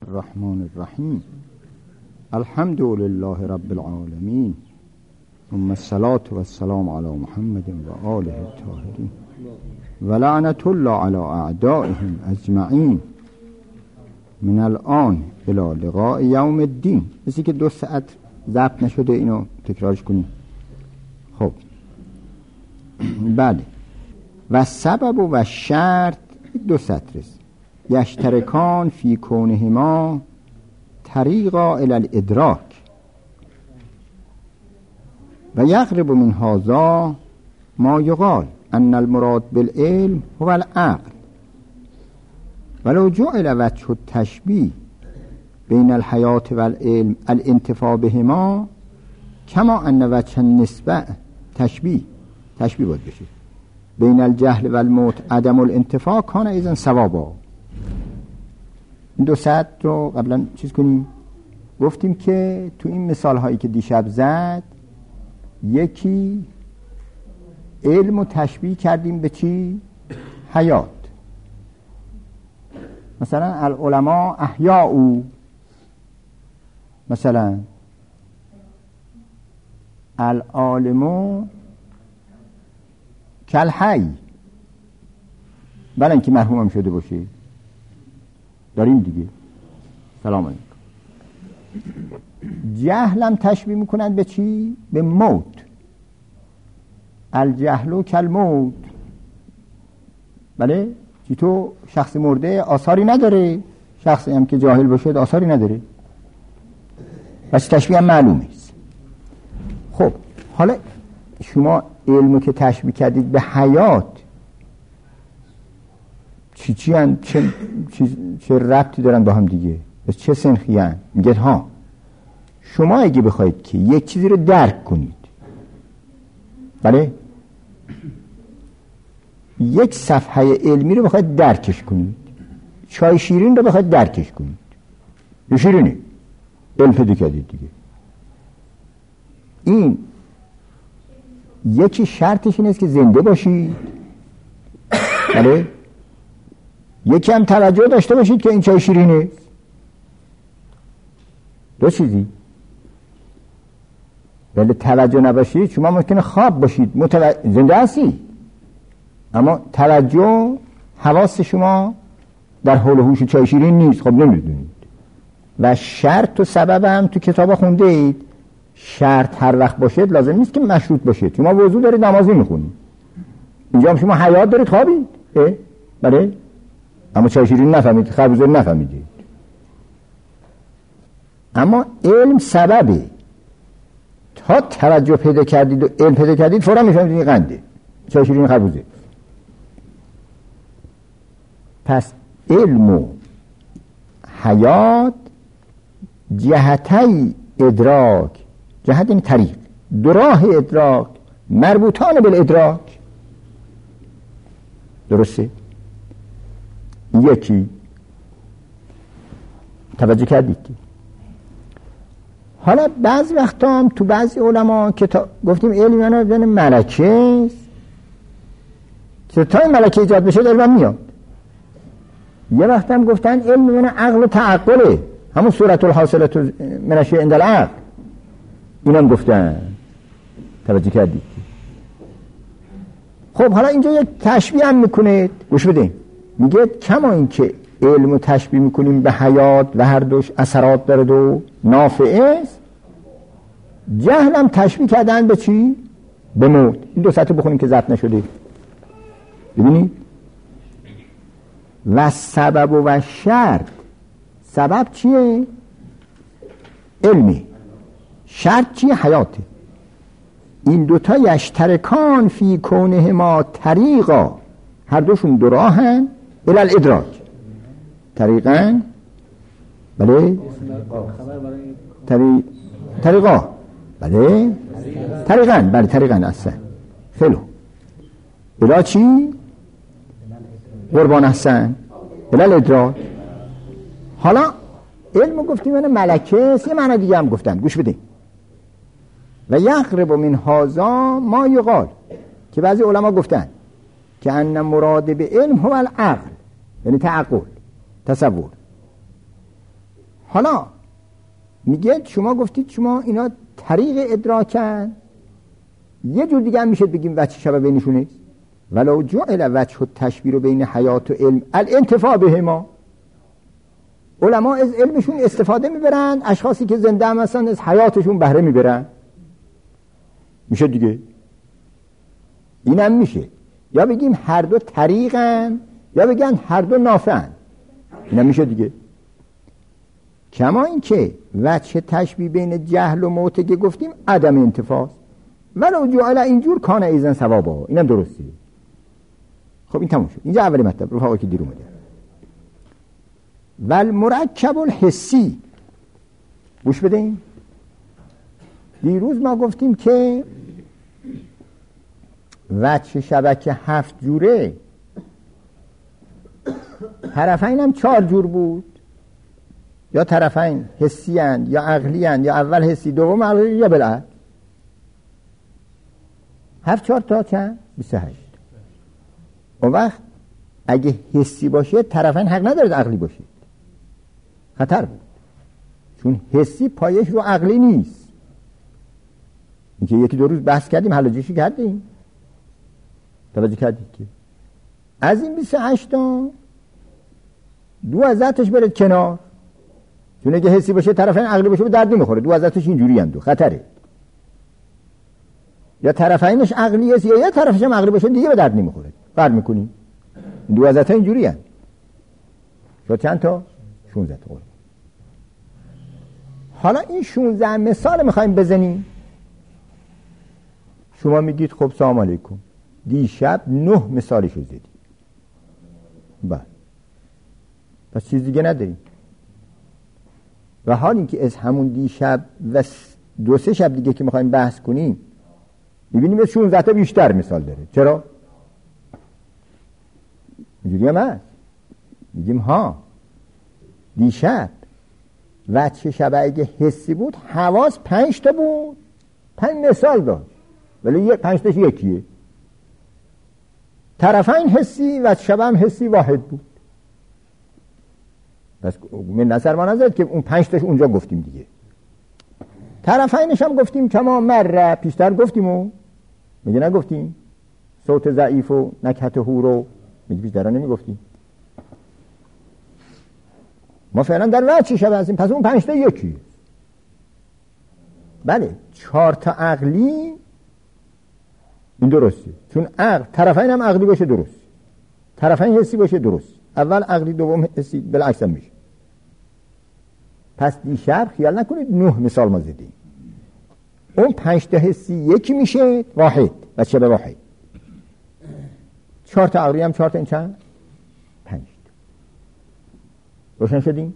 الرحمن الرحیم. الحمد لله رب العالمین، ثم الصلاة والسلام علی محمد و آله الطاهرین و لعنت الله علی اعدائهم اجمعین من الان الی لقاء یوم الدین. مثل که 2 ساعت ضبط نشده، اینو تکرارش کنیم. خب بله. و سبب و شرط 2 سطر است. یشترکان فی کونهما طریقا الی الادراک و یقرب من هذا ما یقال ان المراد بالعلم هو العقل ولو جعل وجه التشبیه بین الحیاة والعلم الانتفاع بهما کما ان وجه النسبه تشبیه باید بشه بین الجهل والموت عدم الانتفاع کان اذن ثوابا. این 2 ساعت رو قبلا چیز کنیم. گفتیم که تو این مثال هایی که دیشب زد، یکی علم رو تشبیه کردیم به چی؟ حیات. مثلا العلماء احیاء، مثلا العالم کالحی، بلن که مرحوم هم شده باشه. داریم دیگه. سلام علیکم. جهلم تشبیه میکنند به چی؟ به موت. الجهل کالموت. بله؟ چی تو شخص مرده آثاری نداره، شخصی هم که جاهل باشه آثاری نداره، پس تشبیه هم معلومه است. خب حالا شما علمو که تشبیه کردید به حیات، چی هن؟ چه ربطی دارن با هم دیگه؟ پس چه سنخی هن؟ میگه ها شما اگه بخواید که یک چیزی رو درک کنید، بله، یک صفحه علمی رو بخواید درکش کنید، چای شیرین رو بخواید درکش کنید، یه شیرینه علم پیدا کردید دیگه. این یکی شرطش این است که زنده باشید، بله، یکی هم توجه داشته باشید که این چای شیرینه. 2 چیزی. ولی توجه نباشید، شما ممکنه خواب باشید، زنده هستی، اما توجه حواس شما در حول و حوش چای شیرین نیست. خب نمیدونید. و شرط و سبب هم تو کتابا خونده اید. شرط هر وقت باشد لازم نیست که مشروط باشید. شما وضو دارید نمازی میخونید، اینجا هم شما حیات دارید خوابید، بله، اما چای شیرین نفهمید، خربوزه نفهمیدید. اما علم سببه. تا توجه پیدا کردید و علم پیدا کردید فورا میفهمید این قنده، چای شیرین خربوزه. پس علم و حیات جهتی ادراک، جهت این طریق، 2 راه ادراک مربوطان بالادراک. درسته؟ یکی توجه کردید. حالا بعضی وقتا هم تو بعضی علما که گفتیم علم یعنی ملکه است، که تا این ملکه ایجاد بشه علم میاد. یه وقت هم گفتن علم یعنی عقل و تعقله، همون صورت الحاصلت من الشیء عند العقل. اینم گفتن. توجه کردید؟ خب حالا اینجا یک تشبیه هم میکنه، گوش بدین. میگه کما این که علم رو تشبیه میکنیم به حیات و هر دوش اثرات داره و نافعه است، جهل هم تشبیه کردن به چی؟ به موت. این 2 سطر بخونیم که ضبط نشده. ببینید. و سبب و شرط. سبب چیه؟ علمی. شرط چیه؟ حیاته. این 2 تا یشترکان فی کونهما طریقا، هر دوشون 2 راهن الی الادراک. طریقا، بله، طریقا، بله، طریقا، بله، طریقا اصلا خیلی. الی چی؟ قربان احسن، الی الادراک. حالا علم گفتیم یعنی ملکه است، یه معنی دیگه هم گفتن، گوش بدین. و یقرب من هذا ما یقال، که بعضی علما گفتن که ان مراد به علم هو العقل، یعنی تعقل، تصور. حالا میگه شما گفتید شما اینا طریق ادراکن، یه جور دیگه هم میشه بگیم وجه شبه بینشونه، ولو جعل وجه التشبیه رو بین حیات و علم الانتفاع بهما. علما از علمشون استفاده میبرن، اشخاصی که زنده هم هستن از حیاتشون بهره میبرن. میشه دیگه، اینم میشه. یا بگیم هر دو طریقن، یا بگن هر دو نافعن، اینم میشه دیگه. کما این که وجه تشبیه بین جهل و موت که گفتیم عدم انتفاع، ولو جعل اینجور کان ایزن ثوابا، اینم درسته. خب این تموم شد. اینجا اولی مطلب رفاقی که دیر اومده. والمرکب الحسی، گوش بدین. دیروز ما گفتیم که وجه شبکه 7 جوره، طرفین هم 4 جور بود، یا طرفین حسی اند یا عقلی اند، یا اول حسی دوم عقلی یا بالعکس. 7 4 تا چند؟ 28. اون وقت اگه حسی باشه طرفین حق نداره عقلی باشه، خطر بود، چون حسی پایش رو عقلی نیست. اینکه یکی دو روز بحث کردیم، حلاجیشی کردیم، توجه کردید که از این 28 تا 2 ازتش برد کنار، چون اگه حسی باشه طرفین عقلی باشه به درد نمیخوره. 2 ازتش اینجوری اند و خطره، یا طرفینش عقلی است یا یه طرفش هم عقلی باشه دیگه به درد نمیخوره. فرق میکنیم. این 2 ازت اینجوری اند. شد چند تا؟ 16 تا. حالا این 16 مثال میخوایم بزنیم. شما میگید خب سلام علیکم، دیشب 9 مثالشو زدی. بله، پس چیز دیگه نداریم. و حال اینکه از همون دیشب و 2-3 شب دیگه که میخوایم بحث کنیم میبینیم از 16 تا بیشتر مثال داره. چرا؟ اینجوری هم هست. میگیم ها دیشب وجه شبه اگه حسی بود حواس 5 تا بود، 5 مثال داشت، ولی 5 تاش یکیه. طرفین حسی و شبه هم حسی واحد بود. پس من نظر ما نظر که اون 5 تاش اونجا گفتیم دیگه. طرفینش هم گفتیم کما مره، پیشتر گفتیم و میگه نگفتیم صوت ضعیف و نکهت هورو، میگه بیشتر نمیگفتیم. ما فعلا در وجه شبه هستیم، پس اون 5 تا یکی. بله 4 تا عقلی، این درسته، چون عقل طرفین هم عقلی باشه درست، طرفین حسی باشه درست، اول عقلی دوم حسی، بالعکس هم میشه. پس دیشب خیال نکنید 9 مثال ما زدیم، اون 5 تا حسی یکی میشه واحد و شبه واحد. 4 تا عقلی هم 4 تا این چند؟ 5. روشن شدیم؟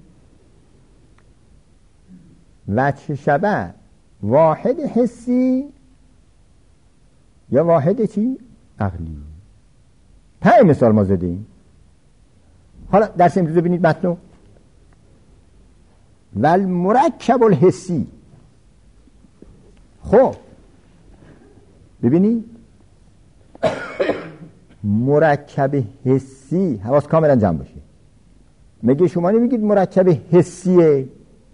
وجه شبه واحد حسی یا واحد چی؟ عقلی. 5 مثال ما زدیم. حالا درس امروز ببینید متنو. والمرکب الحسی. خب ببینید مرکب حسی، حواس کاملا جمع باشه. مگه شما نمیگید مرکب حسیه؟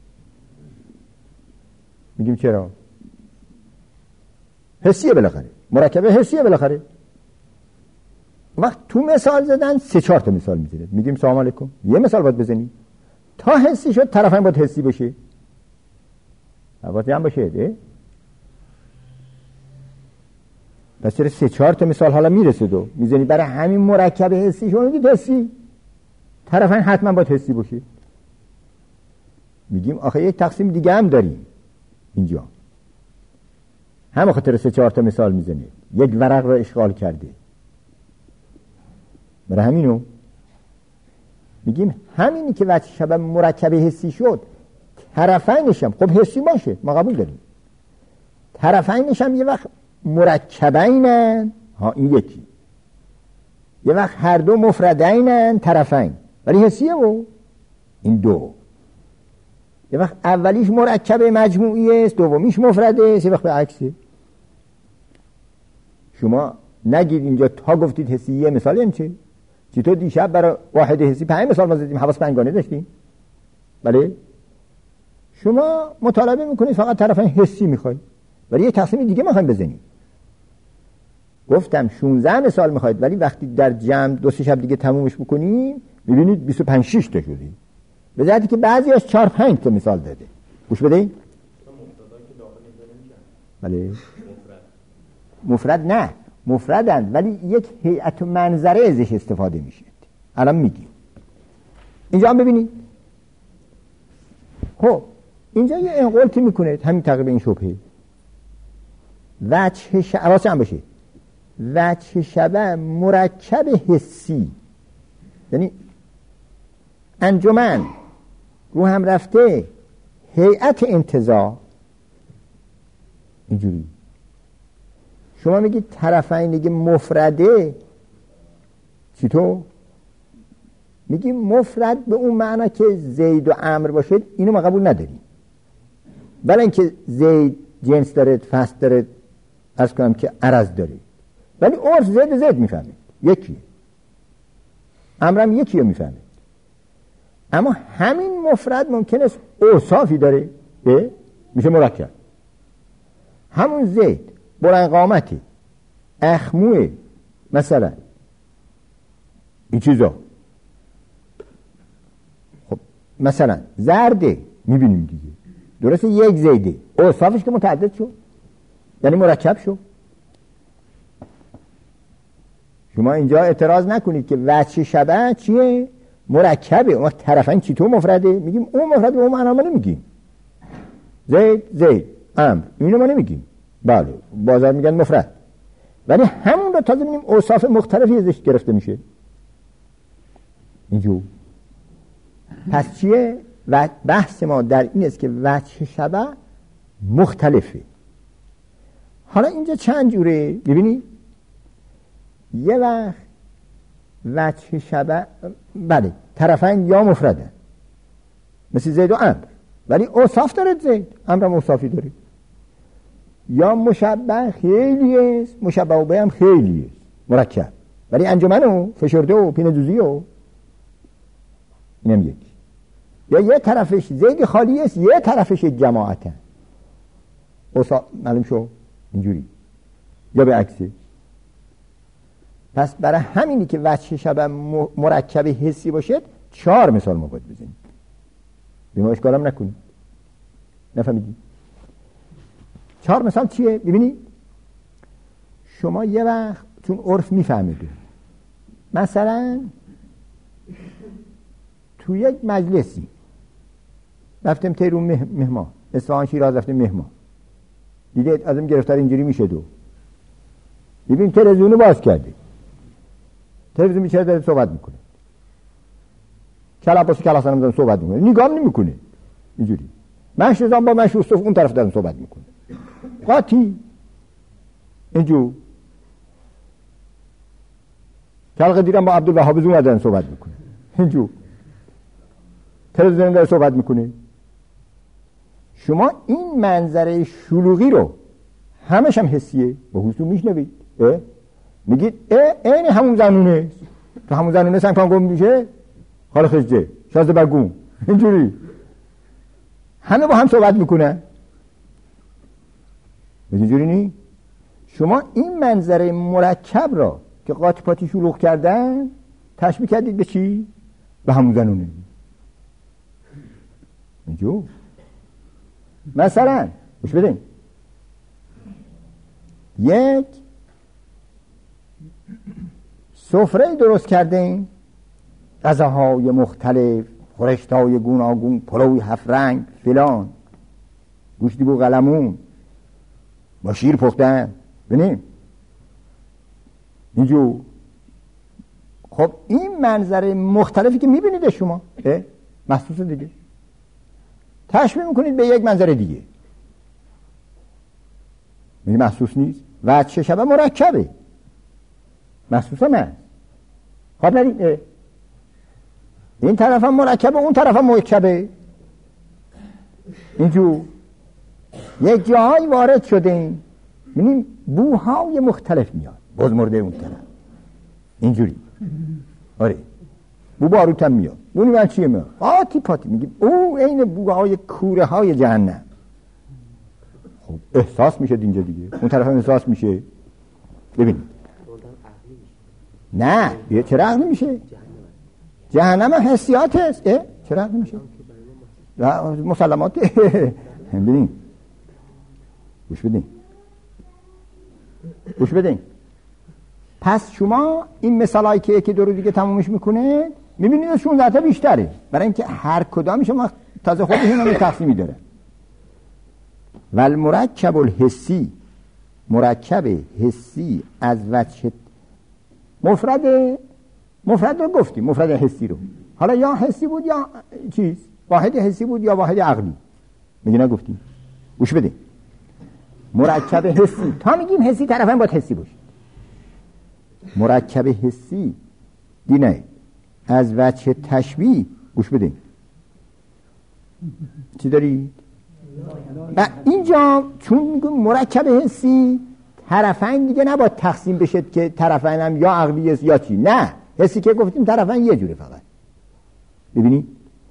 میگیم چرا؟ حسیه بالاخره، مرکب حسیه بالاخره. وقت تو مثال زدن 3-4 تا مثال میزنید، میگیم سلام علیکم، یه مثال باید بزنید تا حسی شد، طرفین باید حسی باشه، باید هم باشه. پس چرا 3-4 تا مثال حالا میرسید و میزنید؟ برای همین مرکب حسی شما میگید حسی، طرفین حتما باید حسی باشه. میگیم آخه یک تقسیم دیگه هم داریم اینجا، همه خاطر 3-4 تا مثال میزنه، یک ورق رو اشغال کرده. برای همینو میگیم همینی که وجه شبه مرکب حسی شد، طرفینش هم خب حسی باشه، ما قبول داریم، طرفینش هم یه وقت مرکبینن، ها این یکی، یه وقت هر دو مفردینن طرفین ولی حسیه و این 2. یه وقت اولیش مرکب مجموعی است، دومیش مفرده است، یه وقت به عکسه. شما نگید اینجا تا گفتید حسی یه مثال این چه؟ چطور دیشب برای واحد حسی 5 مثال ما زدیم، حواس 5 گانه داشتیم. بله شما مطالبه میکنید فقط طرفین حسی میخواید، ولی یه تقسیم دیگه میخوایم بزنید. گفتم 16 مثال میخواید، ولی وقتی در جمع 2-3 شب دیگه تمومش بکنیم میبینید 25-6 تا شدید، به جهتی که بعضیش 4-5 تا مثال داده. گوش بدهید. بله مفرد نه، مفردند ولی یک هیئت و منظره ازش استفاده میشه. الان میگیم اینجا هم ببینید. خب اینجا یه انقلتی میکنه همین تقریبا این شبهه وجه شبه هم باشه. وجه شبه مرکب حسی، یعنی انجمن رو هم رفته هیئت انتزاع. اینجوری شما میگید طرفین دیگه مفرده، چطور؟ میگی مفرد به اون معنا که زید و عمرو باشه، اینو ما قبول نداریم. ولی اینکه زید جنس داره، فصل داره، عرض کنم که عرض داره، ولی عرف زید میفهمه، یکیه. عمرم یکیه میفهمه. اما همین مفرد ممکن است اوصافی داره میشه مرکب. همون زید بلند قامتی، اخموه، مثلا این چیزا. خب مثلا زرده میبینیم دیگه، درسته یک زیده، اوصافش که متعدد شد یعنی مرکب شد. شما اینجا اعتراض نکنید که وجه شبه چیه؟ مرکبه. اون طرفین چطور مفرده؟ میگیم اون مفرد به اون معنا ما نمیگیم. زید امر اینو ما نمیگیم، بله بازار میگن مفرد، ولی همون رو تازه میگیم اوصاف مختلفی ازش گرفته میشه. اینجور پس چیه؟ و بحث ما در این است که وجه شبه مختلفه. حالا اینجا چند جوره ببینید. یه وقت وجه شبه بله طرفین یا مفرده مثل زید و عمرو، ولی اوصاف داره زید، عمرو هم اوصافی داره. یا مشبه خیلی است، مشبه به هم خیلی است، مرکب، ولی انجمن و فشرده و پینه دوزی و اینم یکی. یا یه طرفش زید خالی است، یه طرفش جماعته، معلوم شو اینجوری، یا به عکسی. پس برای همینی که وجه شبه مرکب حسی باشد 4 مثال ما باید بزنیم. بیما اشکالم نکنیم. نفهمیدی؟ 4 مثال چیه؟ ببینی شما یه وقت چون عرف میفهمیده، مثلا تو یک مجلسی رفتم تهرون مهمان، اصفهان شیراز رفتم مهمان، دیگه ازم گرفتار اینجوری میشه. دو ببین تلویزیونو باز کرده، تلویزیون میشه داره صحبت میکنه، کلا باشه کلا سنم داره صحبت میکنه، نگام نمیکنه اینجوری. مشروزان با مشروز اون طرف دارن صحبت میکنه، قاطی اینجور. کلقه دیرم با عبدالوهاب زون دارن صحبت میکنه اینجور. تلویزیون داره صحبت میکنه. شما این منظره شلوغی رو همش هم حسیه، با حضور میشنوید، میگید این همون زنونه، تو همون زنونه سنگان گم میشه، خاله خجه شازده برگون، اینجوری همه با هم صحبت میکنن. اینجوری نی؟ شما این منظره مرکب را که قاطی پاتی شلوغ کردن تشبیه کردید به چی؟ به همون زنونه. اینجور مثلا گوش بدین، یک سفره درست کردین، غذاهای مختلف، خورشتای گوناگون، پلوی 7 رنگ فلان، گوشتی بو قلمون با شیر پختن، ببینیم اینجور. خب این منظره مختلفی که میبینید شما محسوس دیگه، تشبیه میکنید به یک منظره دیگه، میگه محسوس نیست. وجه شبه مرکبه، محسوس هم هست. خب ندید این طرف هم مرکبه، اون طرف هم مرکبه، اینجور. یک جاهای وارد شدیم میبینیم بوهای مختلف میاد، بزمرده اون طرف اینجوری. آره بو باروت هم میاد. بونی من چیه میاد؟ آتی پاتی. میگیم او این بوهای کوره های جهنم. خب احساس میشه اینجا دیگه، اون طرف هم احساس میشه. ببینید نه یه چرا عقلی میشه؟ جهنم هم حسیات هست. چرا عقلی میشه؟ مسلمات. ببین گوش بدین. پس شما این مثالایی که یکی دو رو دیگه تمومش میکنه میبینید 16 تا بیشتره، برای اینکه هر کدام شما تازه خودشون هم تقسیمی داره. والمرکب الحسی، مرکب حسی از وجه مفرد رو گفتیم، مفرد حسی رو. حالا یا حسی بود یا چیز، واحد حسی بود یا واحد عقلی، میگه نگفتیم. گوش بده، مرکب حسی تا میگیم حسی طرفاً باید حسی باشه. مرکب حسی دینه از وجه تشبیه. گوش بده چی داری؟ و اینجا چون میگم مرکب حسی طرفین دیگه نباید تقسیم بشه که طرفین هم یا عقلی است یا چی. نه، حسی که گفتیم طرفین یه جوره فقط. ببینی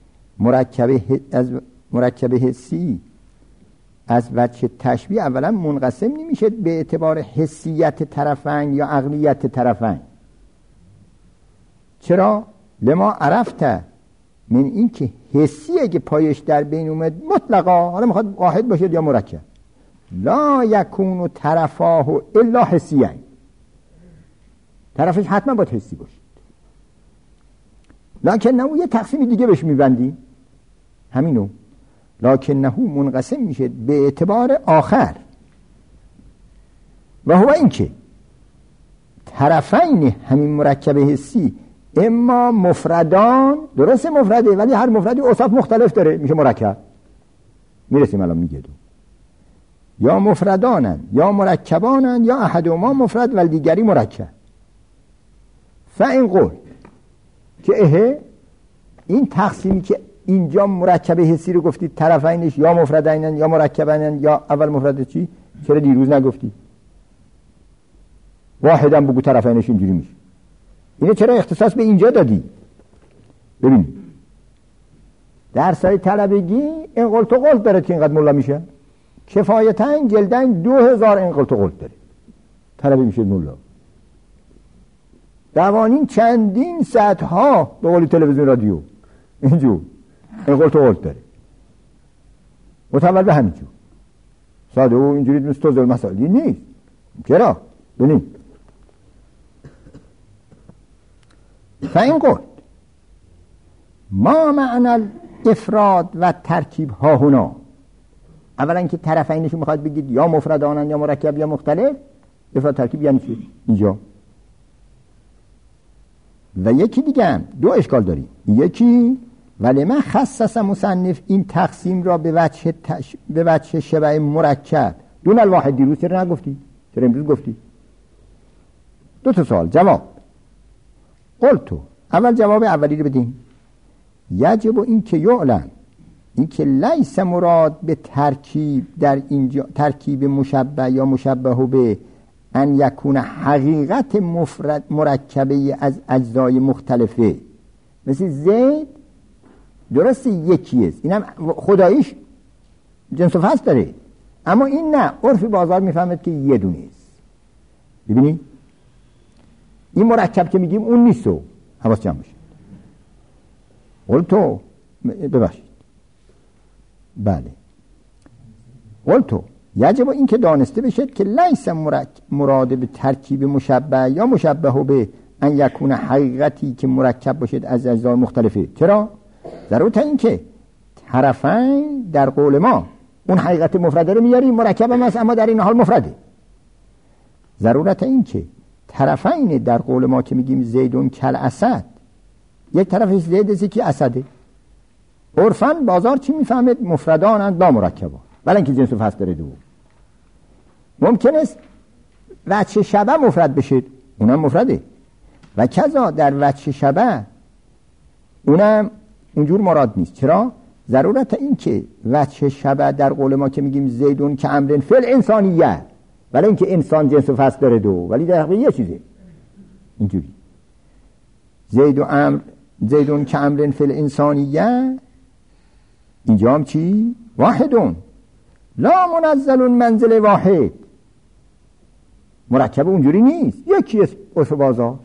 مرکب حسی از وجه تشبیه اولا منقسم نمیشه به اعتبار حسیت طرفین یا عقلیت طرفین. چرا؟ لما عرفت من این که حسی اگه پایش در بین اومد مطلقا، حالا میخواد واحد باشه یا مرکب، لا یکون طرفاه الا حسیین، طرفش حتما باید حسی باشه. لکنه یه تقسیم دیگه بهش میبندی همینو، لکنه منقسم میشه به اعتبار آخر و هو این که طرفین همین مرکب حسی اما مفردان، درست مفرده ولی هر مفردی اوصاف مختلف داره میشه مرکب. میرسیم الان میگه دو یا مفردانن یا مرکبانن یا احدهما مفرد و دیگری مرکب. فاین قول که این تقسیمی که اینجا مرکب حسی رو گفتید طرفینش یا مفردینن یا مرکبینن یا اول مفرد چی، چرا دیروز نگفتی؟ واحدم بگو طرفینش اینجوری میشه. اینه چرا اختصاص به اینجا دادی؟ ببین درسای طلبگی این قلت و قلت داره که اینقدر ملا میشه. کفایتاً جلدن 2000 این قلت و قلت داره، طلبه میشه ملا. دوانین چندین صدها به قولی تلویزیون رادیو اینجور این قلت و قلت داره، متول به همینجور ساده و اینجوری مثل توضیح مسائلی نیست. چرا؟ ببین فاین قلت ما معنی الافراد و ترکیب ها هنا. اولا که طرفینش میخواد بگید یا مفردانن یا مرکب یا مختلف. افراد ترکیب یعنی چی اینجا؟ و یکی دیگه هم دو اشکال داریم. یکی ولی من خصص مصنف این تقسیم را به وجه شبه مرکب دون الواحد. دیروز چرا نگفتی؟ چرا امروز گفتی؟ دو تا سوال. جواب قلتو، اول جواب اولی رو بدیم. یجب این که یعلم این که لیس مراد به ترکیب در اینجا ترکیب مشبه یا مشبه به ان یکون حقیقت مفرد مرکبه از اجزای مختلفه. مثل زید درست یکیه، اینم خداییش جنس و فصل داره، اما این نه، عرف بازار میفهمد که یه دونه است. ببینید این مرکب که میگیم اون نیستو، حواس جمع بشه. قلتو ببخشید بله قلتو یجب این که دانسته بشد که لیس مراد به ترکیب مشبه یا مشبه به ان یکون حقیقتی که مرکب باشد از اجزای مختلفه. چرا؟ ضرورت این که طرفین در قول ما اون حقیقت مفرده رو میاریم، مرکب هم هست اما در این حال مفرده. ضرورت این که طرفین در قول ما که میگیم زیدون کل اسد، یک طرفش زید است که اسده. عرفاً بازار چی میفهمد؟ مفردانند لا مرکبان، ولی اینکه جنس و فصل داره. دو ممکن است وجه شبه مفرد بشه، اونم مفرده، و کذا در وجه شبه اونم اونجور مراد نیست. چرا؟ ضرورت این که وجه شبه در قول ما که میگیم زیدون که امرن فعل انسانیه، ولی اینکه انسان جنس و فصل داره دو، ولی در حقیقت یه چیزه. اینجوری زید و امر زیدون که امرن فی الانسانیه، اینجا هم چی؟ واحدون لا منزل منزل واحد، مرکب اونجوری نیست، یکی عرف بازار.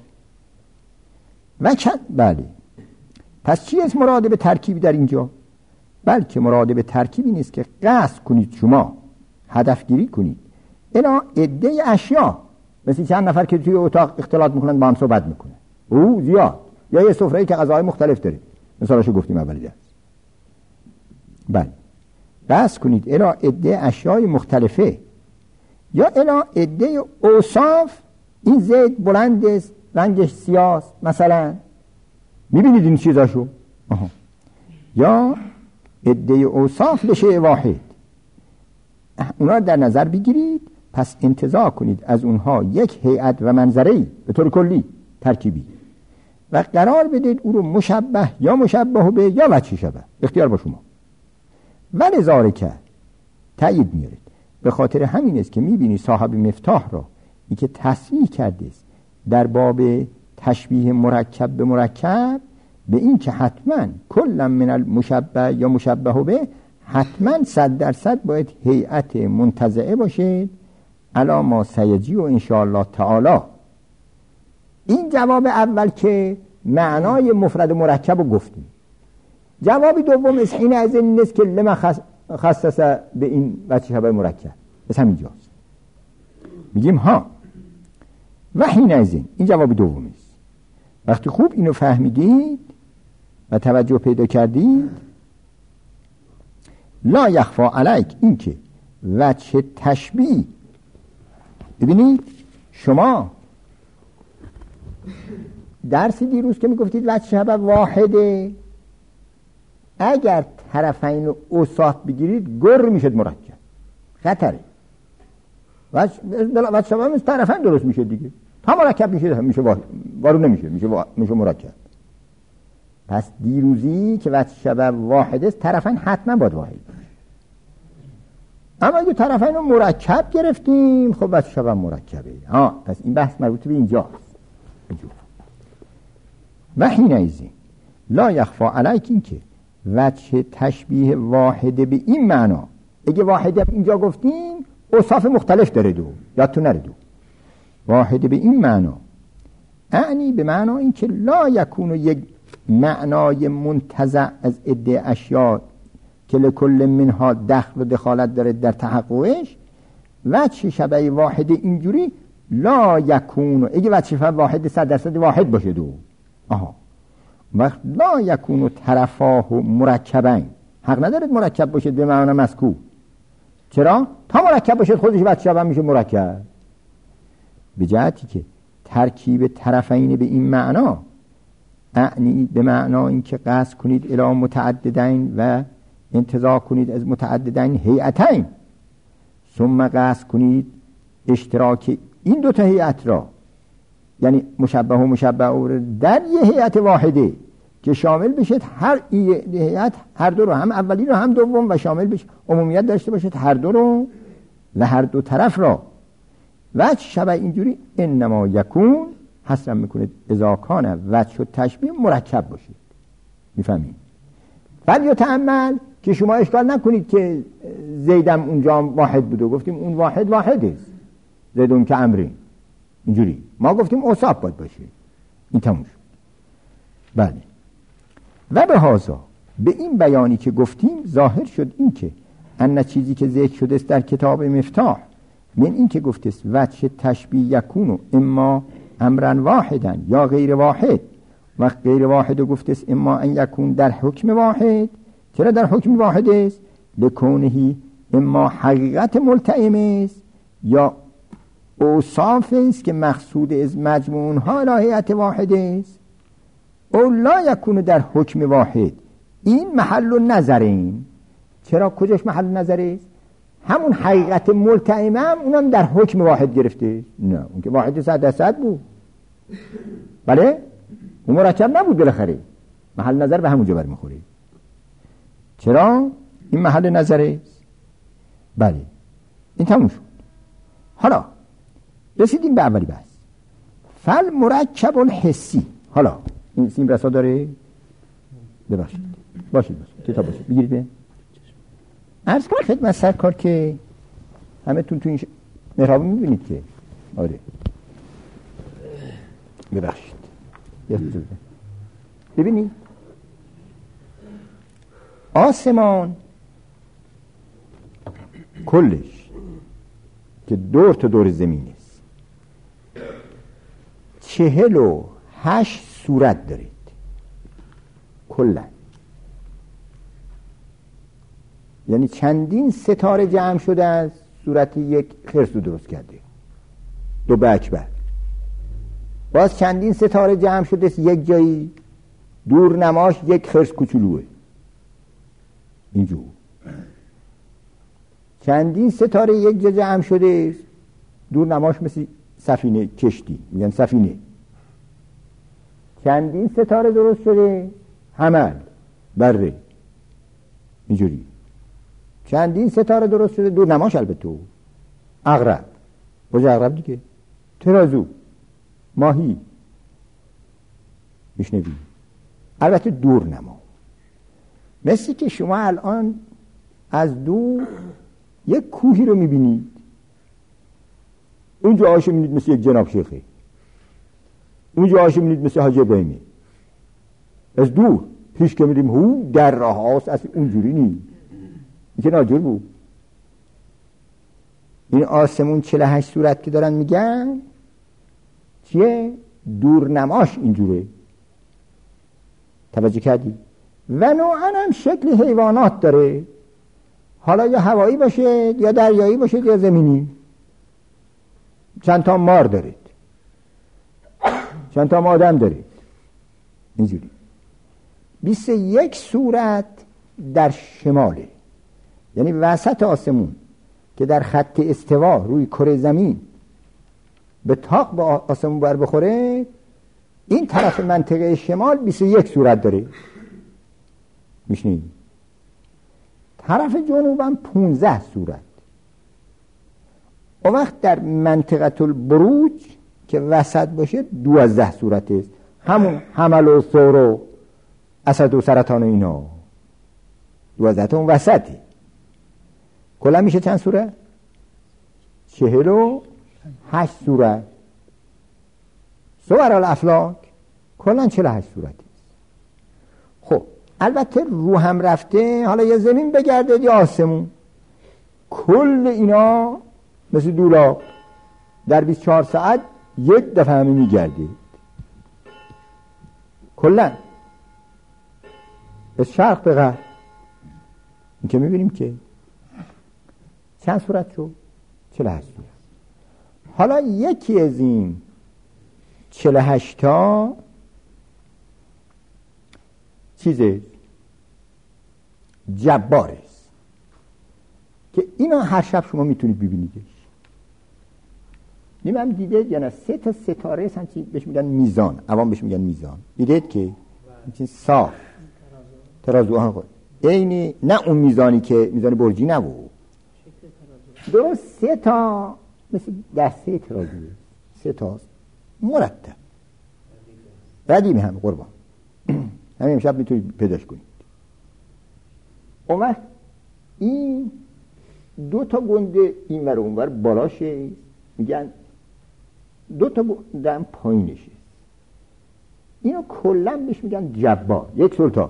بله، پس چی است مراد به ترکیبی در اینجا؟ بلکه مراد به ترکیبی نیست که قصد کنید شما هدف گیری کنید الا عده اشیا، مثل چند نفر که توی اتاق اختلاط میکنن با هم صحبت میکنن، او زیاد، یا یه سفره‌ای که غذاهای مختلف داره، مثالشو گفتیم اولی درس. بله، قصد کنید الا عده اشیای مختلفه، یا الا عده اوصاف. این زید بلند است، رنگش سیاه مثلا، میبینید این چیزاشو؟ یا عده اوصاف لشیء واحد، اونا در نظر بگیرید، پس انتزاع کنید از اونها یک هیئت و منظره‌ای به طور کلی ترکیبی و قرار بدید او رو مشبه یا مشبه به یا وجه شبه، اختیار با شما. ولی ذالک تأیید میارید، به خاطر همین است که میبینی صاحب مفتاح را این که تصریح کرده است در باب تشبیه مرکب به مرکب به این که حتما کلا من المشبه یا مشبه به حتما 100% باید هیئت منتزعه باشه علی ما سیجی و انشاءالله تعالی. این جواب اول که معنای مفرد مرکب رو گفتیم. جواب دوم از حین از این نیست که لما خصص به این وجه شبه مرکب، از همینجاست میگیم ها و حین از این جواب دوم است. وقتی خوب اینو فهمیدید و توجه پیدا کردید، لا یخفا علیک، این که وجه تشبیه، ببینید شما درسی دیروز که میگفتید وجه شبه واحده، اگر طرفین اوصاف بگیرید گر میشد مرکب، خطره. وجه شبه مثل طرفین درست میشه دیگه، تا مرکب میشه وارو نمیشه، میشه مرکب. پس دیروزی که وجه شبه واحد است، طرفین حتما باید واحد باشه. اما اگه طرفین رو مرکب گرفتیم، خب وجه شبه مرکبه. پس این بحث مربوط به اینجاست. و حین ایزی لا یخفا علیک، این که وجه تشبیه واحده به این معنا، اگه واحده اینجا گفتیم اوصاف مختلف داره، یادتون نره واحده به این معنا، یعنی به معنا این که لا یکون یک معنای منتزع از عده اشیاء که لکل منها دخل و دخالت داره در تحققش، وجه شبه واحد اینجوری لا یکون، اگه وجه شبه واحد 100% واحد باشه وقت لا یکون طرفاه مرکبین، حق ندارد مرکب باشه به معنی مذکور. چرا؟ تا مرکب باشه خودش وجه شبه میشه مرکب، به جهتی که ترکیب طرفین به این معنا، یعنی به معنا این که قصد کنید الی متعددین و انتزاع کنید از متعددین هیئتین، ثم قصد کنید اشتراک این دوتا هیئت را، یعنی مشبه و مشبه در یه هیئت واحده که شامل بشه هر هیئت، هر دو رو، هم اولی رو هم دوم، و شامل بشه عمومیت داشته باشه هر دو رو و هر دو طرف را. وجه شبه اینجوری انما یکون حسن میکنه اذا کان وجه و تشبیه مرکب باشه. میفهمید؟ بعد یا تأمل که شما اشکال نکنید که زیدم اونجا واحد بود و گفتیم اون واحد است، زیدون که امرین، اینجوری ما گفتیم اوصاف باید باشه. این تموم شد. بله، و به هازا به این بیانی که گفتیم ظاهر شد این که ان چیزی که ذکر شده است در کتاب مفتاح من این که گفته است وجه تشبیه یکونو اما امرن واحدن یا غیر واحد، و غیر واحد و گفته است اما ان یکون در حکم واحد. چرا در حکم واحد است؟ لکونهی اما حقیقت ملتئم است یا اوصاف است که مقصود از مجموعون ها الهیت واحد است، او لا یکون در حکم واحد. این محل نظرین. چرا کجاش محل نظر است؟ همون حقیقت ملتئم هم اونم در حکم واحد گرفته. نه، اون که واحد 100% بود. بله، اون مرکب نبود، بالاخره محل نظر به همونجا برمیخوره. چرا؟ این محل نظر است. بله، این تموم شد. حالا رسیدیم به اولی بحث، فل مرکب الحسی. حالا این سیم رسا داره ببخشید باشید کتاب باشید بگیرید. به عرض کنم خدمت سرکار که همه تو این محراب میبینید که آره ببخشید ببینید آسمان کلش که دور تا دور زمین است 48 صورت دارید کلا، یعنی چندین ستاره جمع شده از صورت یک خرس رو درست کرده، دو به اکبر. باز چندین ستاره جمع شده است یک جایی، دور نماش یک خرس کوچولوه اینجور. چندین ستاره یک جا جمع شده است، دور نماش مثل سفینه کشتی، میگن سفینه. چندین ستاره درست شده، حمل، بره، اینجوری. چندین ستاره درست شده، دور نماش البته، عقرب، برج عقرب دیگه، ترازو، ماهی، میشنوی. البته دور نما، مثل که شما الان از دور یک کوهی رو میبینید، اونجا آشو میبینید مثل یک جناب شیخه، اونجا آشو میبینید مثل حاجی ابراهیمی. از دور پیش که میریم هو در راه هاست، اصلا اونجوری نیست، این که ناجور بود. این آسمون 48 صورت که دارن میگن چیه؟ دور نماش اینجوره. توجه کردی؟ و نوعا هم شکل حیوانات داره، حالا یا هوایی باشه یا دریایی باشه یا زمینی. چند تا مار دارید، چند تا آدم دارید، اینجوری. 21 صورت در شماله، یعنی وسط آسمون که در خط استوا روی کره زمین به طاق با آسمون بر بخوره، این طرف منطقه شمال 21 صورت داره، میشنید؟ طرف جنوب هم 15 صورت. اون وقت در منطقه البروج که وسط باشه 12 صورت است، همون حمل و ثور و اسد و سرطان و اینا 12 تا اون وسطی. کلا میشه چند صورت؟ 48 صورت. صور الافلاک کلا 48 صورتی. خب البته رو هم رفته، حالا یا زمین بگرده یا آسمون، کل اینا مثل دولا در 24 ساعت یک دفعه همین میگرده کلا از شرق به غرب. این که میبینیم که چند صورت شد؟ 48 صورت. حالا یکی از این 48 تا چیزه جبار است که اینا هر شب شما میتونید ببینیدش. نمیم دیده یا نه 3 تا ستاره هست بهش میگن میزان، عوام بهش میگن میزان. دیدید که این صاف ترازوها خود اینی، نه اون میزانی که میزان برجی نبود، درست 3 تا مثل دسته ترازوه، 3 تا مرتب ردیمه هم قربان همین امشب میتونید پیداش کنید. اون وقت این 2 تا گنده این ور اون ور بالاشه، میگن 2 تا گنده هم پایینشه، اینو کلن بهش میگن جبار، یک سلطان.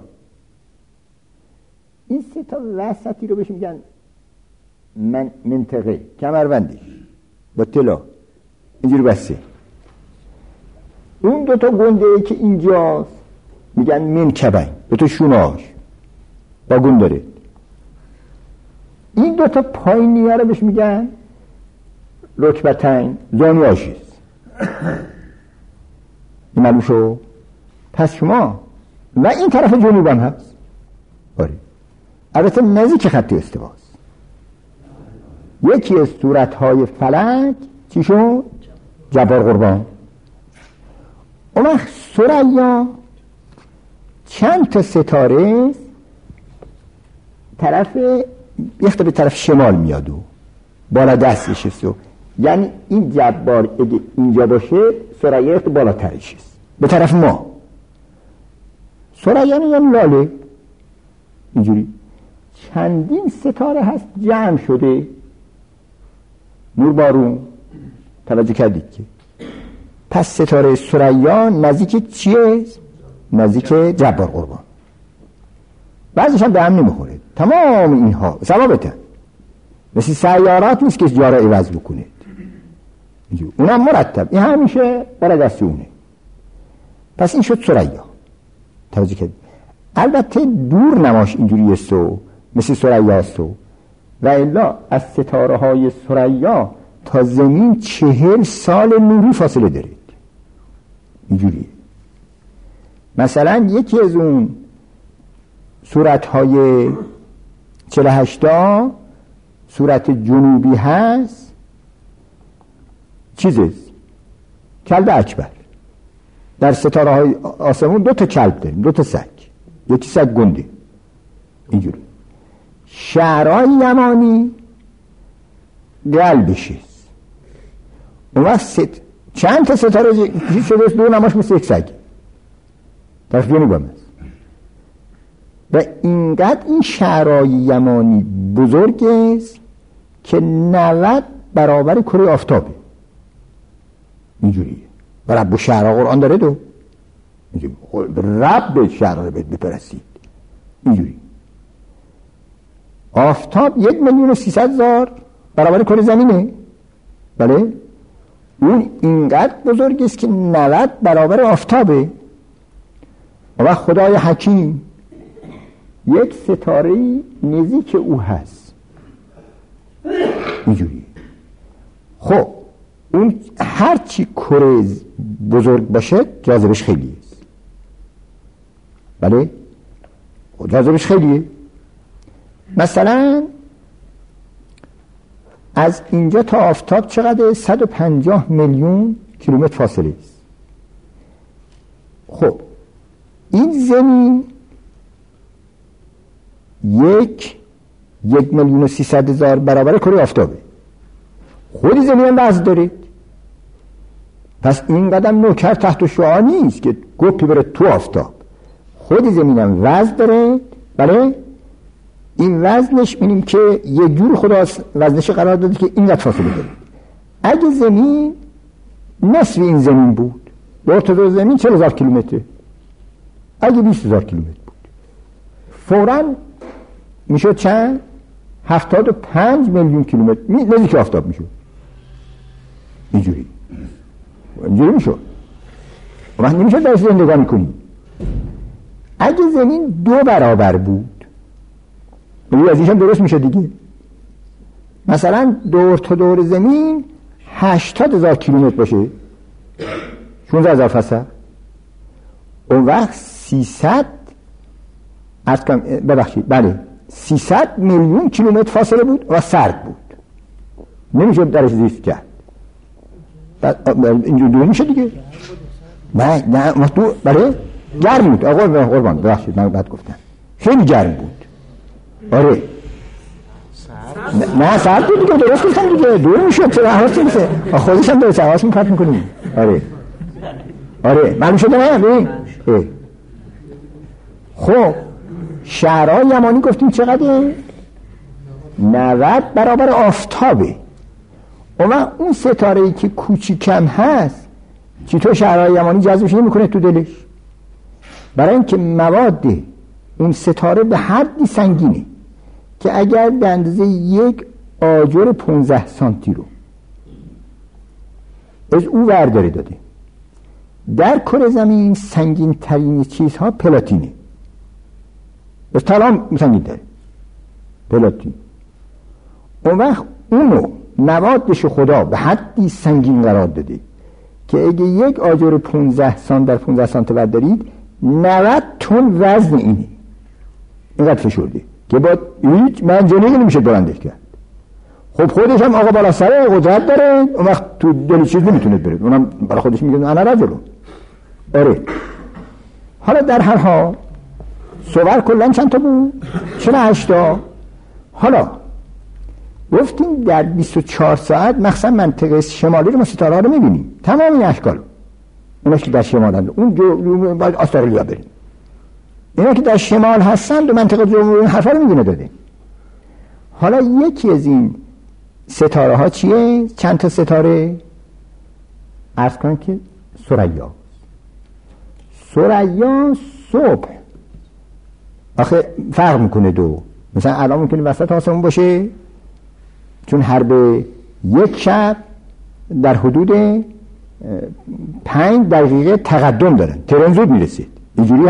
این 3 تا وسطی رو بهش میگن منطقه، کمربندش با طلا اینجوری بسته. اون 2 تا گنده که اینجاست میگن منکبین، 2 تا شوناش با گون داره. این 2 تا پایینی ها رو بهش میگن رکبتین، زانوهاشیست. این معلوم شو؟ پس شما و این طرف جنوب هم هست، آره، البته نزدیک خط استواست. یکی از صورتهای فلک چی شد؟ جبار قربان. اون وقت ثریا چند تا ستاره طرف یخت به طرف شمال میاد و بالا دستش است، یعنی این جبار اگه اینجا باشه ثریا یخت بالاترش است به طرف ما. ثریا یعنی لاله، اینجوری چندین ستاره هست جمع شده. نور بارون، توجه کردید که پس ستاره ثریا نزدیک چیه؟ نزدیک جبار قربان. بعضیش هم به هم نمیخوره. تمام اینها ثوابتن، مثل سیارات نیست که جا را عوض بکنه، اونم مرتب، این همیشه برای دست اونه. پس این شد ثریا. توجه کردید. البته دور نماش اینجوری است و مثل ثریا است و الا از ستاره های ثریا تا زمین 40 سال نوری فاصله دارید. اینجوریه. مثلا یکی از اون صورت های 48 صورت جنوبی هست، چیزست کلب اکبر. در ستاره های آسمون 2 تا کلب داریم، 2 تا سگ، یکی سگ گنده. اینجوری شعرهای یمانی قلبشست. اون وقت چند تا ستاره شده است، 2 نماش مثل یک سگ تفریه میگم است. و اینقدر این شعرهای یمانی بزرگ است که 90 برابر کره آفتابه. اینجوریه. و رب و شعرها قرآن داره دو رب به شعرها بپرستید. اینجوری آفتاب 1,300,000 برابر کره زمینه. بله اون اینقدر بزرگ است که 90 برابر آفتابه. و خدای حکیم یک ستاره نزدیک او هست. اینجوری. خب اون هرچی کره بزرگ باشه جاذبش خیلی است. بله جاذبش خیلیه. مثلا از اینجا تا آفتاب چقدر؟ 150 میلیون کیلومتر فاصله است. خب این زمین 1,300,000 برابر کره آفتابه. خودی زمین هم وزن داره. پس این قدم نوکر تحت شعاع نیست که گپی بره تو آفتاب. خودی زمین هم وزن داره. بله این وزنش اینیم که یه جور خدا وزنش قرار داده که اینقدر فاصله داره. اگه زمین نصف این زمین بود، دور تا دور زمین 40,000 کیلومتر، اگه 20,000 کیلومتر بود فوراً میشد چند؟ 75 میلیون کیلومتر نزدیک آفتاب میشد. اینجوری میشد. وقت نمیشد درش زندگانی کنی. اگه زمین 2 برابر بود ریاضیش هم درست میشه دیگه. مثلا دور تا دور زمین 80,000 کیلومتر باشه، 16,000 فاصله، اون وقت 300 میلیون کیلومتر فاصله بود و سرد بود، نمیشه درش زیست کرد. اینجور دور میشه دیگه. نه تو بله گرم بود. آقا قربان ببخشید من بد گفتم، خیلی گرم بود. آره نه سرد بود دیگه، درست گفتم دیگه، دور میشه. چرا حواست میشه خودش هم داره حواس میپرد میکنیم. آره معلوم شده نه؟ خب شعرهای یمانی گفتیم چقدر؟ 90 برابر آفتابه. اون ستاره‌ای که کوچیکم هست چطور شعرهای یمانی جذبش نمیکنه تو دلش؟ برای اینکه مواد اون ستاره به حدی سنگینه که اگر به اندازه یک آجر 15 سانتی رو از او ورداره داده، در کره زمین سنگین ترین چیزها پلاتینه. از طلا سنگین تره پلاتین. اون وقت اونو موادش خدا به حدی سنگین قرار داده که اگه یک آجر 15 سانت در 15 سانت بردارید 90 تن وزن اینه. اینقدر فشرده که با هیچ منجنیقی نمیشه بلندش کرد. خب خودش هم آقا بالا سر قدرت داره، اون وقت تو دل چیز نمیتونه بره، اونم برای خودش میگه انا رجلون. آره حالا در هر حال صور کلن چند تا بود؟ 48 تا. حالا گفتیم در 24 ساعت مخصوصا منطقه شمالی رو ما ستاره ها رو میبینیم، تمام این اشکال اونش که در شمال هست. اون باید استرالیا بریم. اینا که در شمال هستن دو منطقه جمهوری این حرفا رو میدونه داده. حالا یکی از این ستاره ها چیه؟ چند تا ستاره؟ عرض کنم که ثریا. ثریا صبح آخه فرق میکنه دو. مثلا الان ممکنه وسط آسمون باشه، چون هر به یک شب در حدود 5 دقیقه تقدم دارن، تهران زود میرسید. اینجوری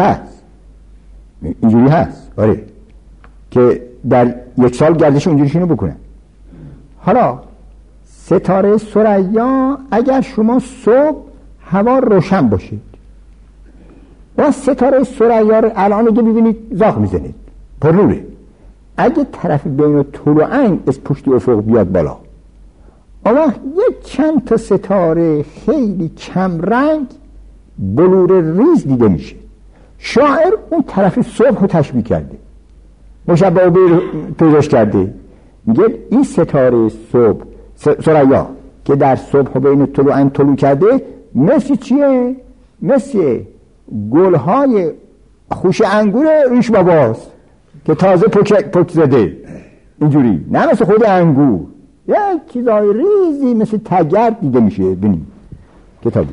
هست آره، که در یک سال گردش اونجوریشونو بکنن. حالا ستاره ثریا اگر شما صبح هوا روشن باشید و ستاره ثریا رو الان اگه ببینید زاغ میزنید، پرنوره. اگه طرف بین طلوعین از پشت افق بیاد بالا، اما یک چند تا ستاره خیلی کم رنگ بلور ریز دیده میشه. شاعر اون طرف صبح رو تشبیه کرده، مشبه به پیداش کرده، میگه این ستاره صبح ثریا که در صبح بین طلوعین طلوع کرده مثل چیه؟ مثل گلهای خوش انگور ریش باباست که تازه پک زده، اینجوری، نه مثل خود انگور، یک چیزای ریزی مثل تگرد دیده میشه. ببینید کتاب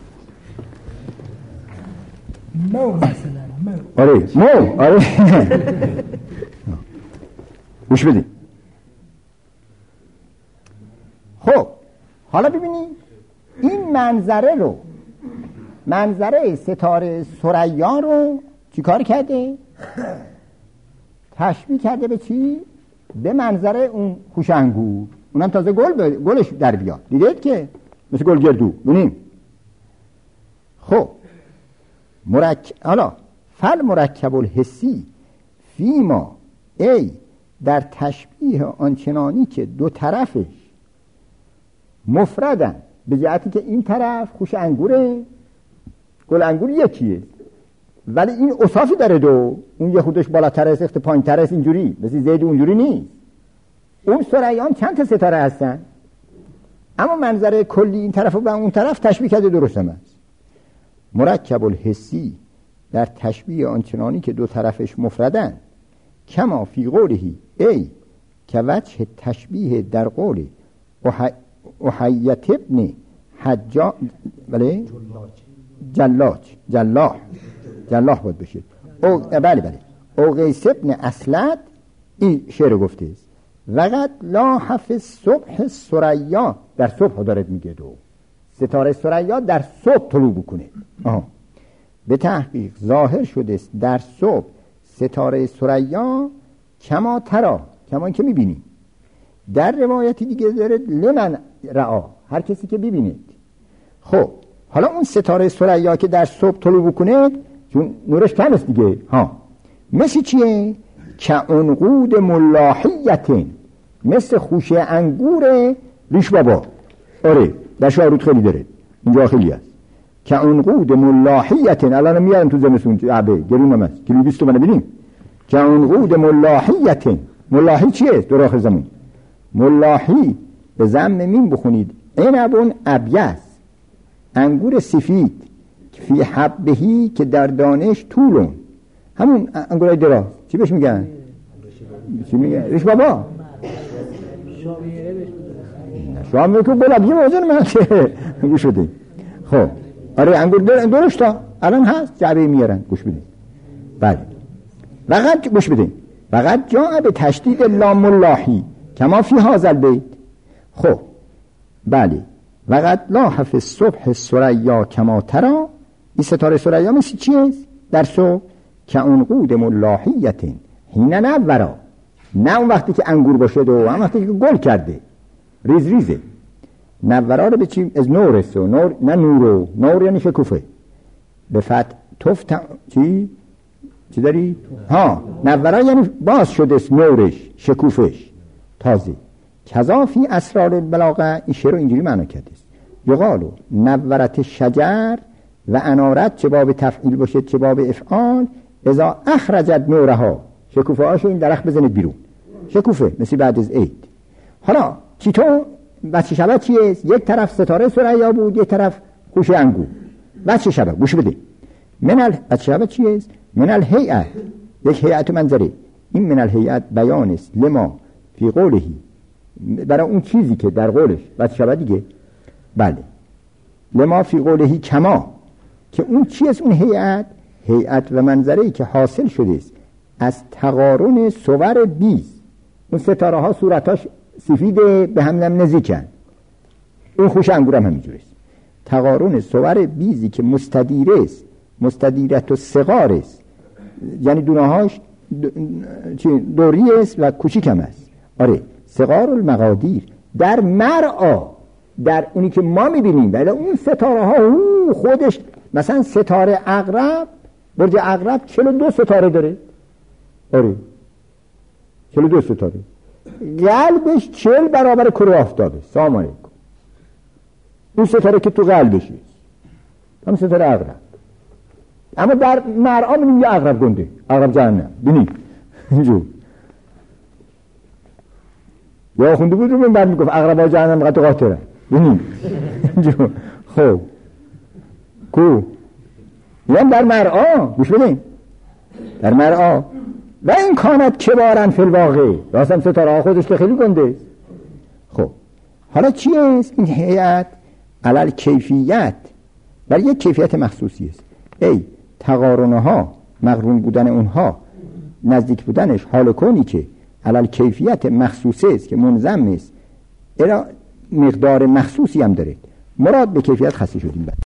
مو مثلا آره گوش بدید. خب حالا ببینید این منظره ستاره ثریا رو چی کار کرده؟ تشبیه کرده به چی؟ به منظره اون خوش انگور، اونم تازه گلش در بیاد، دیدید که مثل گل گردو. ببینیم خب حالا فل مرکب الحسی فیما ای در تشبیه آنچنانی که دو طرفش مفردن، به جهتی که این طرف خوش انگوره، گل انگور یکیه، ولی این اوصافی داره دو، اون یه خودش بالاتر است، اخت پایین‌تر است، اینجوری مثل زید اونجوری نیست. اون ثریان چند تا ستاره هستن، اما منظره کلی این طرف و اون طرف تشبیه کرده، درست هم است. مرکب الحسی در تشبیه آنچنانی که دو طرفش مفردن، کما فی قولهی ای که وجه تشبیه در قول احیت ابن حجاج بله جلاح بود بشه بله او قیس ابن اسلد این شعر گفته است. وقت لا حفظ صبح ثریا، در صبح دارد میگه دو ستاره ثریا در صبح طلوع بکنه. به تحقیق ظاهر شده است در صبح ستاره ثریا کما ترا، کما که میبینی. در روایتی دیگه داره لمن رعا، هر کسی که ببینید. خب حالا اون ستاره ثریا که در صبح طلوع بکنه، چون نورش کم است دیگه، مثل چیه؟ که عنقود ملاحیتن، مثل خوشه انگور ریش بابا. آره در شاهرود خیلی داره، اینجا خیلی هست. که عنقود ملاحیتن، الان میارم تو زمستون عبه گرون هم هست، کیلو 20 تومن بینیم. که عنقود ملاحیتن، ملاحی چیه؟ در آخر زمان ملاحی به ضم میم بخونید، عنبون ابیض، انگور سفید، فی حبهی که در دانش طولون، همون انگورای دراز، چی بهش میگن؟ چی میگن؟ ریش بابا. شامی که گلابی موزن من که گوش بدید. خب آره انگور درشت ها الان هست، جعبه میارن، گوش بدید. بله وقت گوش بدید. وقت جا به تشدید لام اللاحی کما فی هذا البیت. خب بله وقت لا حفظ صبح ثریا کما ترا، این ستاره ثریا مثل چیه در صبح؟ که عنقود ملاحیت حین نورا، نه اون وقتی که انگور باشه و هم وقتی که گل کرده ریز ریزه. نورا رو به چی؟ از نور است، نور نه نورو، نور یعنی شکوفه. به فتح تفت چی داری؟ نورا یعنی باز شده است، نورش شکوفش تازه. کذا فی اسرار البلاغه، این شعر رو اینجوری معنا کرده است. یقالو نورت شجر و انارت، چه باب تفعیل باشه چه باب افعال، اذا اخرجت نورها، شکوفه هاشو این درخت بزنید بیرون، شکوفه مثل بعد از عید. حالا چطور بچه شبه چیه؟ یک طرف ستاره ثریا بود، یک طرف خوشه انگور. بچه شبه گوش بده. از شبه چیست؟ من الهیئت، یک هیئت منظره. این من الهیئت بیان است لما فی قولهی، برای اون چیزی که در قولش از شبه دیگه. بله، لما فی قولهی کما، که اون چیست؟ اون هیئت و منظره‌ای که حاصل شده است از تقارن صور بیز. اون ستاره ها صورتاش سفیده، به هم نزدیکن. اون خوش انگور هم همینجوری است. تقارن صور بیزی که مستدیره است، مستدیرت و صغار است، یعنی دونهاش دوری است و کوچیک هم است. آره، صغار المقادیر در مرعا، در اونی که ما میبینیم. ولی اون ستاره ها خودش، مثلا ستاره عقرب، برج عقرب 42 ستاره داره. آره 42 ستاره، قلبش 40 برابر کره آفتابه. سلام علیکم. اون ستاره که تو قلبشه هم ستاره عقرب. اما در مرعا میبینیم یه عقرب گنده، عقرب جهنم. بینید اینجور یا خونده بود رو من بعد میگفت عقرب جهنم قطع قاطره. بینید اینجور. خب کو یعنی در مرعا، گوش بدین، در مرعا و این کانت کبارن فی الواقع، راستم ستاره ها خودش که خیلی گنده. خب حالا چیست این هیئت؟ علل کیفیت، برای یک کیفیت مخصوصی است. ای تقارنها، مقرون بودن اونها، نزدیک بودنش، حال کنی که علل کیفیت مخصوصی است که منظم است، مقدار مخصوصی هم داره. مراد به کیفیت خاصی شدیم بعد.